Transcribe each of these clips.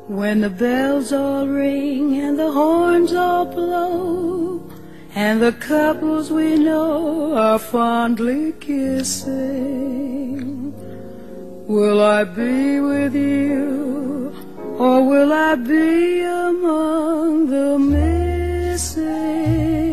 When the bells all ring and the horns all blow, and the couples we know are fondly kissing, will I be with you, or will I be among the missing?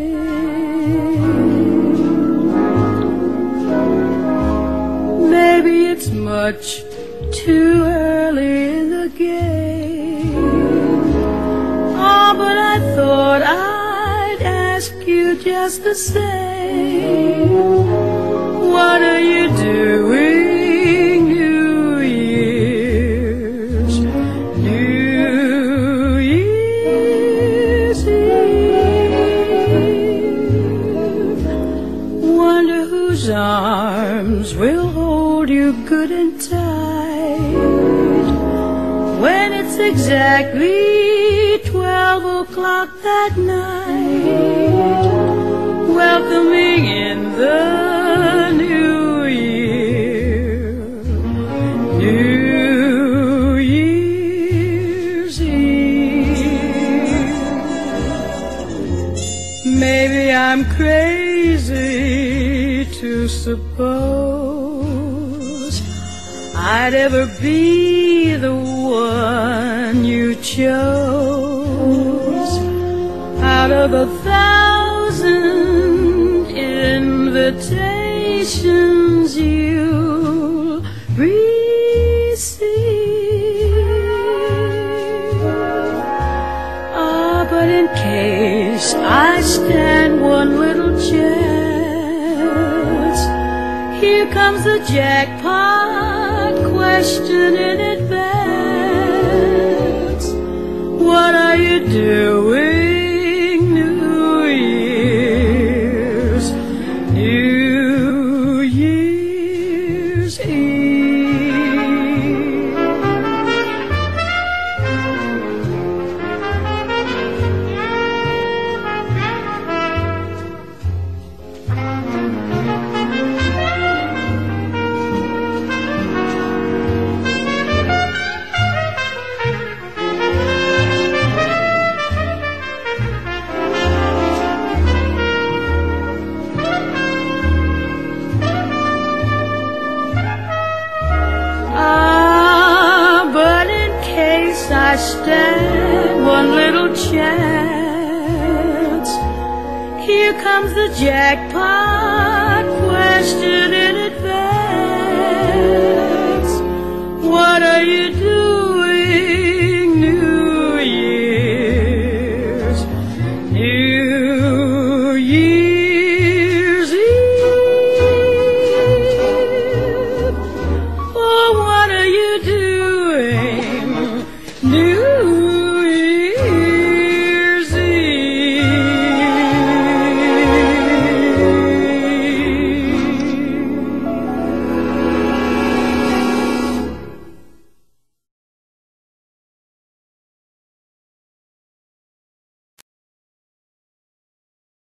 Maybe it's much too early in the game. Oh, but I thought I'd ask you just the same. What are you doing New Year's Eve? Wonder whose arms will hold you good and tight when it's exactly 12 o'clock that night, welcoming in the new year, New Year's Eve. Maybe I'm crazy to suppose I'd ever be the one you chose out of 1,000 invitations you'll receive. Ah, but in case I stand one little chance, here comes the jackpot question in advance. What are you doing New Year's Eve? I stand one little chance, here comes the jackpot question in advance.